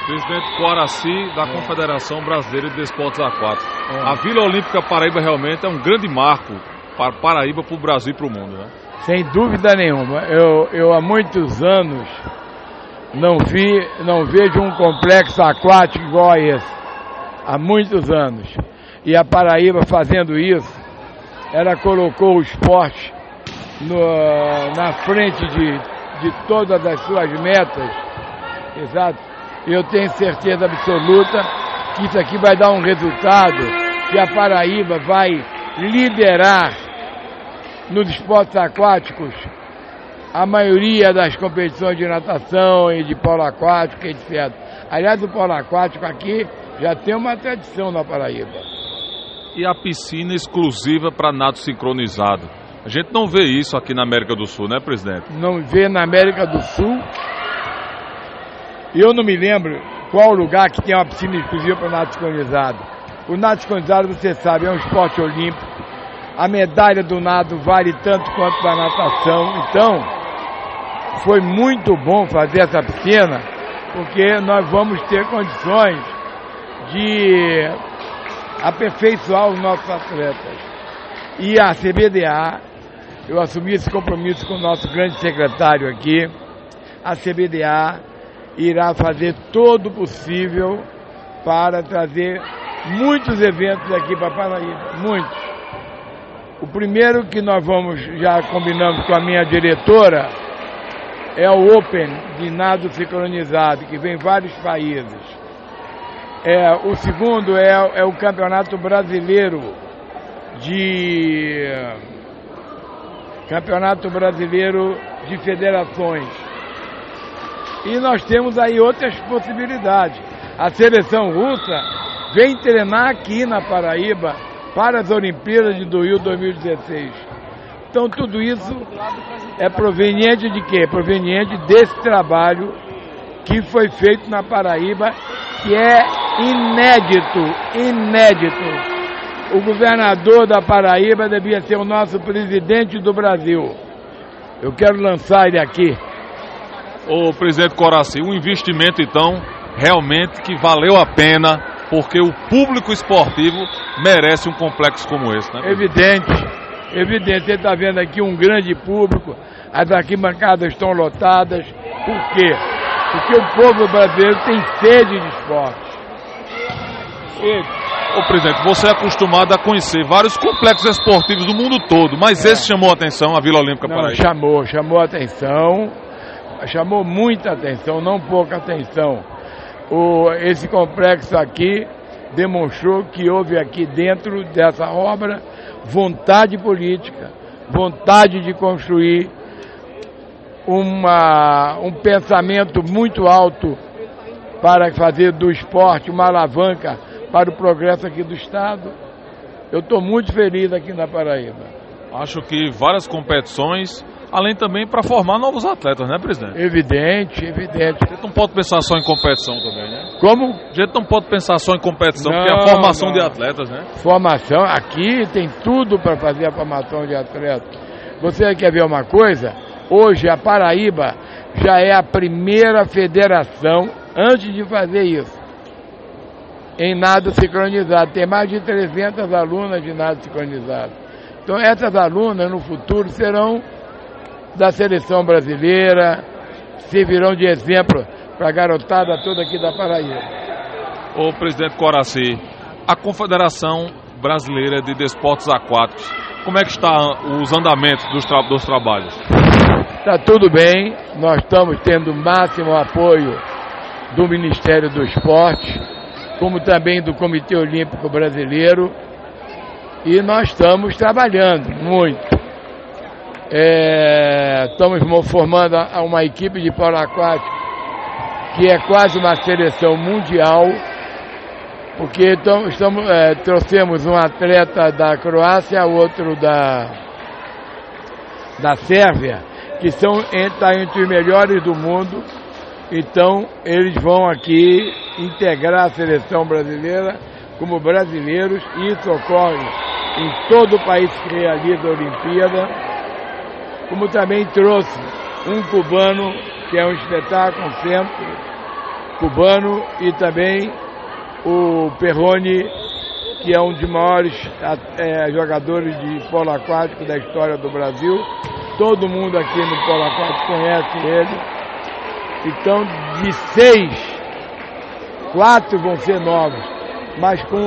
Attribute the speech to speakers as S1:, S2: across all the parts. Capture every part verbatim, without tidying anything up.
S1: Presidente Coraci, da Confederação Brasileira de Desportos Aquáticos. É. A Vila Olímpica Paraíba realmente é um grande marco para Paraíba, para o Brasil e para o mundo, né?
S2: Sem dúvida nenhuma. Eu, eu há muitos anos não vi, não vejo um complexo aquático igual a esse. Há muitos anos. E a Paraíba fazendo isso, ela colocou o esporte no, na frente de, de todas as suas metas. Exato. Eu tenho certeza absoluta que isso aqui vai dar um resultado, que a Paraíba vai liderar nos esportes aquáticos a maioria das competições de natação e de polo aquático, etcétera. Aliás, o polo aquático aqui já tem uma tradição na Paraíba.
S1: E a piscina exclusiva para nado sincronizado. A gente não vê isso aqui na América do Sul, né, presidente?
S2: Não vê na América do Sul. Eu não me lembro qual lugar que tem uma piscina exclusiva para nado sincronizado. O nado sincronizado, você sabe, é um esporte olímpico. A medalha do nado vale tanto quanto da natação. Então, foi muito bom fazer essa piscina, porque nós vamos ter condições de aperfeiçoar os nossos atletas. E a C B D A, eu assumi esse compromisso com o nosso grande secretário aqui, a C B D A irá fazer todo o possível para trazer muitos eventos aqui para Paraíba, muitos. O primeiro que nós vamos, já combinamos com a minha diretora, é o Open de nado sincronizado, que vem em vários países. É, o segundo é, é o Campeonato Brasileiro de Campeonato Brasileiro de Federações. E nós temos aí outras possibilidades. A seleção russa vem treinar aqui na Paraíba para as Olimpíadas de Rio dois mil e dezesseis. Então tudo isso é proveniente de quê? Proveniente desse trabalho que foi feito na Paraíba, que é inédito, inédito. O governador da Paraíba devia ser o nosso presidente do Brasil. Eu quero lançar ele aqui.
S1: Ô, presidente Coraci, um investimento, então, realmente que valeu a pena, porque o público esportivo merece um complexo como esse, né?
S2: Evidente, evidente. Você está vendo aqui um grande público, as arquibancadas estão lotadas. Por quê? Porque o povo brasileiro tem sede de esporte.
S1: E... Ô, presidente, você é acostumado a conhecer vários complexos esportivos do mundo todo, mas é. Esse chamou a atenção, a Vila Olímpica
S2: Não,
S1: Paraíba?
S2: Chamou, chamou a atenção, chamou muita atenção, não pouca atenção. O, esse complexo aqui demonstrou que houve aqui dentro dessa obra vontade política, vontade de construir uma, um pensamento muito alto para fazer do esporte uma alavanca para o progresso aqui do Estado. Eu estou muito feliz aqui na Paraíba.
S1: Acho que várias competições, além também para formar novos atletas, né, presidente?
S2: Evidente, evidente.
S1: A gente não pode pensar só em competição também, né?
S2: Como?
S1: A gente não pode pensar só em competição,
S2: não,
S1: porque é a formação
S2: não.
S1: de atletas, né?
S2: Formação, aqui tem tudo para fazer a formação de atletas. Você quer ver uma coisa? Hoje a Paraíba já é a primeira federação, antes de fazer isso, em nado sincronizado. Tem mais de trezentas alunas de nado sincronizado. Então essas alunas no futuro serão da seleção brasileira, servirão de exemplo para a garotada toda aqui da Paraíba.
S1: Ô, presidente Coraci, a Confederação Brasileira de Desportos Aquáticos, como é que está os andamentos dos, tra dos trabalhos?
S2: Está tudo bem, nós estamos tendo o máximo apoio do Ministério do Esporte, como também do Comitê Olímpico Brasileiro, e nós estamos trabalhando muito. É, estamos formando uma equipe de polo aquático que é quase uma seleção mundial, porque então, estamos, é, trouxemos um atleta da Croácia, outro da, da Sérvia, que são tá entre os melhores do mundo. Então eles vão aqui integrar a seleção brasileira como brasileiros, e isso ocorre em todo o país que realiza a Olimpíada, como também trouxe um cubano, que é um espetáculo sempre, cubano, e também o Perrone, que é um dos maiores é, jogadores de polo aquático da história do Brasil. Todo mundo aqui no polo aquático conhece ele. Então, de seis, quatro vão ser novos, mas com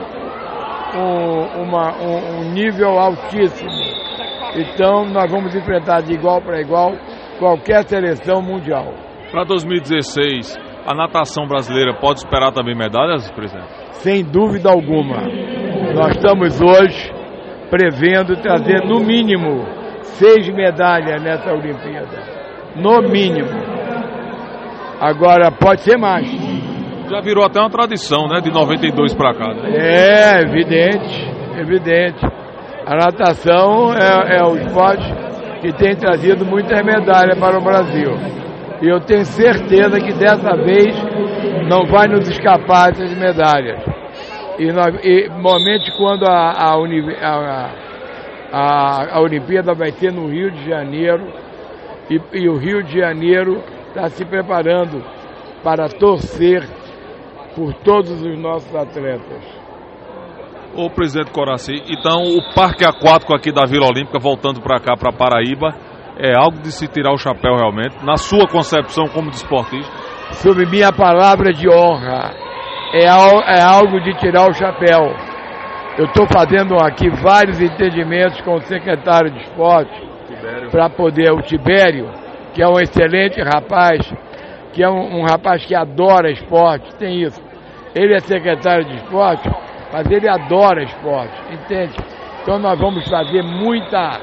S2: um, uma, um, um nível altíssimo. Então, nós vamos enfrentar de igual para igual qualquer seleção mundial.
S1: Para dois mil e dezesseis, a natação brasileira pode esperar também medalhas, presidente?
S2: Sem dúvida alguma. Nós estamos hoje prevendo trazer no mínimo seis medalhas nessa Olimpíada. No mínimo. Agora pode ser mais.
S1: Já virou até uma tradição, né? De noventa e dois para cá. Né?
S2: É, evidente, evidente. A natação é, é o esporte que tem trazido muitas medalhas para o Brasil. E eu tenho certeza que dessa vez não vai nos escapar essas medalhas. E, nós, e normalmente quando a, a, a, a, a Olimpíada vai ter no Rio de Janeiro, e, e o Rio de Janeiro está se preparando para torcer por todos os nossos atletas.
S1: Ô presidente Coraci, então o parque aquático aqui da Vila Olímpica, voltando para cá, para Paraíba, é algo de se tirar o chapéu realmente, na sua concepção como desportista?
S2: Sob minha palavra de honra, é, al, é algo de tirar o chapéu. Eu estou fazendo aqui vários entendimentos com o secretário de esporte, para poder, o Tibério, que é um excelente rapaz, que é um, um rapaz que adora esporte, tem isso. Ele é secretário de esporte, mas ele adora esporte, entende? Então nós vamos fazer muita,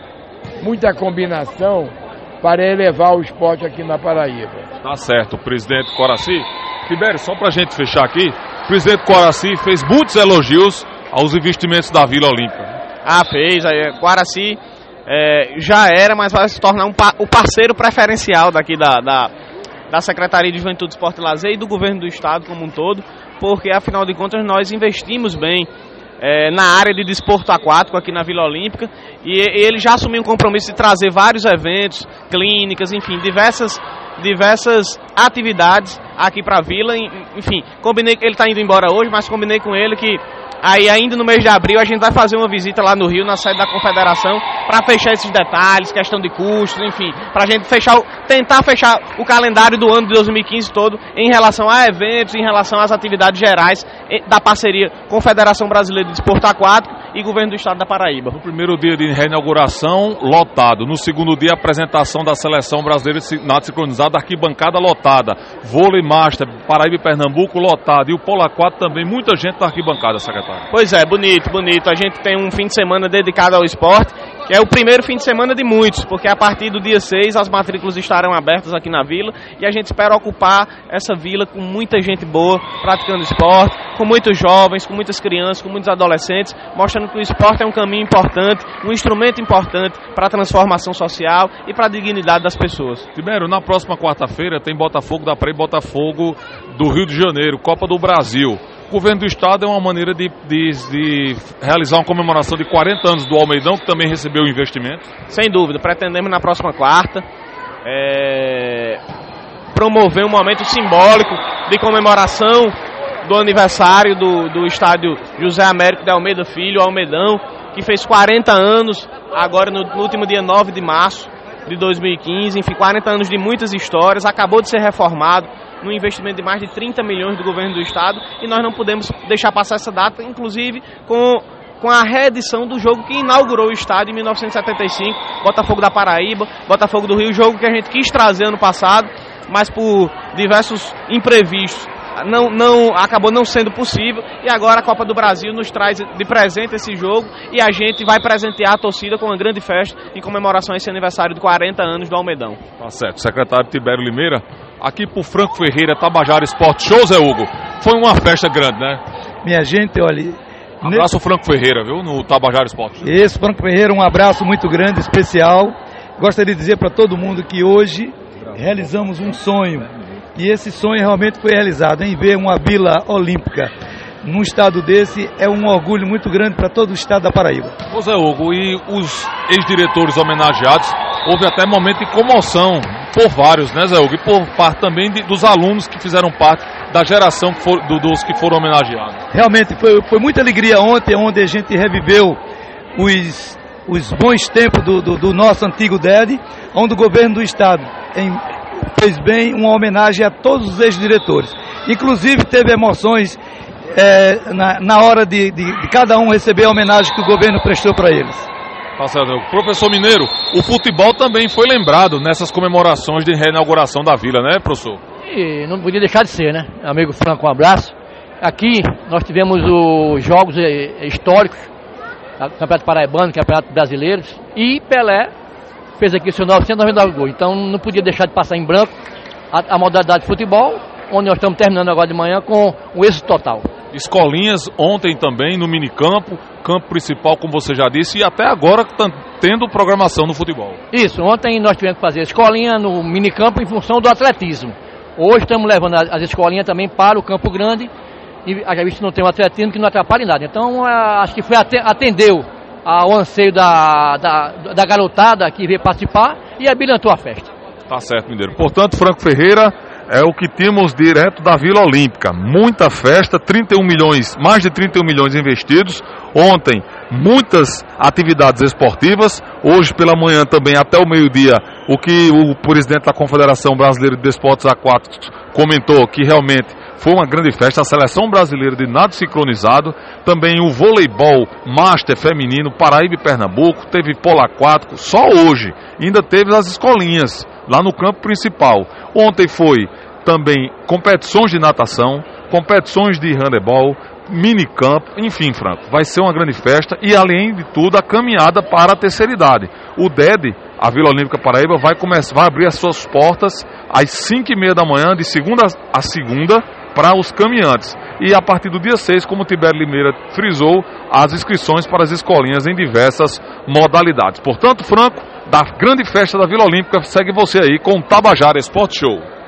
S2: muita combinação para elevar o esporte aqui na Paraíba.
S1: Tá certo, presidente Coraci. Tibério, só para a gente fechar aqui, o presidente Coraci fez muitos elogios aos investimentos da Vila Olímpica.
S3: Ah, fez. Coraci é, já era, mas vai se tornar um, o parceiro preferencial daqui da, da, da Secretaria de Juventude, Esporte e Lazer e do governo do estado como um todo, porque afinal de contas nós investimos bem é, na área de desporto aquático aqui na Vila Olímpica, e ele já assumiu um compromisso de trazer vários eventos, clínicas, enfim, diversas, diversas atividades aqui para a Vila. Enfim, combinei que ele está indo embora hoje, mas combinei com ele que aí ainda no mês de abril a gente vai fazer uma visita lá no Rio, na sede da Confederação, para fechar esses detalhes, questão de custos, enfim, para a gente fechar, tentar fechar o calendário do ano de dois mil e quinze todo em relação a eventos, em relação às atividades gerais da parceria Confederação Brasileira de Desporto Aquático e Governo do Estado da Paraíba.
S1: No primeiro dia de reinauguração, lotado. No segundo dia, apresentação da Seleção Brasileira de Nado Sincronizado, arquibancada lotada. Vôlei Master, Paraíba e Pernambuco, lotado. E o polo aquático também, muita gente na arquibancada, secretário.
S3: Pois é, bonito, bonito. A gente tem um fim de semana dedicado ao esporte, que é o primeiro fim de semana de muitos, porque a partir do dia seis as matrículas estarão abertas aqui na vila e a gente espera ocupar essa vila com muita gente boa praticando esporte, com muitos jovens, com muitas crianças, com muitos adolescentes, mostrando que o esporte é um caminho importante, um instrumento importante para a transformação social e para a dignidade das pessoas.
S1: Tibério, na próxima quarta-feira tem Botafogo da Praia e Botafogo do Rio de Janeiro, Copa do Brasil. O governo do estado é uma maneira de, de, de realizar uma comemoração de quarenta anos do Almeidão, que também recebeu investimento.
S3: Sem dúvida, pretendemos na próxima quarta é, promover um momento simbólico de comemoração do aniversário do, do estádio José Américo de Almeida Filho, Almeidão, que fez quarenta anos, agora no, no último dia nove de março de dois mil e quinze, enfim, quarenta anos de muitas histórias, acabou de ser reformado, num investimento de mais de trinta milhões do governo do estado, e nós não podemos deixar passar essa data, inclusive com, com a reedição do jogo que inaugurou o estádio em mil novecentos e setenta e cinco, Botafogo da Paraíba, Botafogo do Rio, jogo que a gente quis trazer ano passado, mas por diversos imprevistos não, não, acabou não sendo possível, e agora a Copa do Brasil nos traz de presente esse jogo, e a gente vai presentear a torcida com uma grande festa em comemoração a esse aniversário de quarenta anos do Almeidão.
S1: Tá certo, secretário Tibério Limeira. Aqui pro Franco Ferreira, Tabajara Esporte Show, Zé Hugo. Foi uma festa grande, né?
S4: Minha gente, olha...
S1: Um abraço ao Franco Ferreira, viu? No Tabajara Esporte.
S4: Esse Franco Ferreira, um abraço muito grande, especial. Gostaria de dizer para todo mundo que hoje realizamos um sonho. E esse sonho realmente foi realizado, em ver uma Vila Olímpica num estado desse é um orgulho muito grande para todo o estado da Paraíba.
S1: Ô Zé Hugo, e os ex-diretores homenageados, houve até momento de comoção por vários, né, Zé Hugo? E por parte também de, dos alunos que fizeram parte da geração que for, do, dos que foram homenageados.
S4: Realmente foi, foi muita alegria ontem, onde a gente reviveu os, os bons tempos do, do, do nosso antigo D E D, onde o governo do estado em, fez bem uma homenagem a todos os ex-diretores. Inclusive teve emoções é, na, na hora de, de, de cada um receber a homenagem que o governo prestou para eles.
S1: Tá certo. Professor Mineiro, o futebol também foi lembrado nessas comemorações de reinauguração da Vila, né, professor?
S5: E não podia deixar de ser, né? Amigo Franco, um abraço. Aqui nós tivemos os jogos históricos, Campeonato Paraibano, Campeonato Brasileiro, e Pelé fez aqui o seu novecentos e noventa e nove gols. Então não podia deixar de passar em branco a, a modalidade de futebol, onde nós estamos terminando agora de manhã com um êxito total.
S1: Escolinhas ontem também no minicampo, campo principal, como você já disse, e até agora tendo programação no futebol.
S5: Isso, ontem nós tivemos que fazer escolinha no minicampo em função do atletismo. Hoje estamos levando as escolinhas também para o Campo Grande, e a gente não tem um atletismo que não atrapalha em nada. Então acho que foi atendeu ao anseio da, da, da garotada que veio participar e habilitou a festa.
S1: Tá certo, Mineiro. Portanto, Franco Ferreira, é o que temos direto da Vila Olímpica. Muita festa, trinta e um milhões, mais de trinta e um milhões investidos. Ontem, muitas atividades esportivas. Hoje pela manhã também até o meio-dia, o que o presidente da Confederação Brasileira de Desportos Aquáticos comentou que realmente foi uma grande festa. A Seleção Brasileira de Nado Sincronizado, também o voleibol Master feminino, Paraíba e Pernambuco, teve polo aquático, só hoje. Ainda teve as escolinhas lá no campo principal. Ontem foi também competições de natação, competições de handebol, minicampo, enfim, Franco, vai ser uma grande festa e, além de tudo, a caminhada para a terceira idade. O D E D, a Vila Olímpica Paraíba, vai, começar, vai abrir as suas portas às cinco e meia da manhã, de segunda a segunda, para os caminhantes. E a partir do dia seis, como o Tibério Limeira frisou, as inscrições para as escolinhas em diversas modalidades. Portanto, Franco, da grande festa da Vila Olímpica, segue você aí com o Tabajara Esporte Show.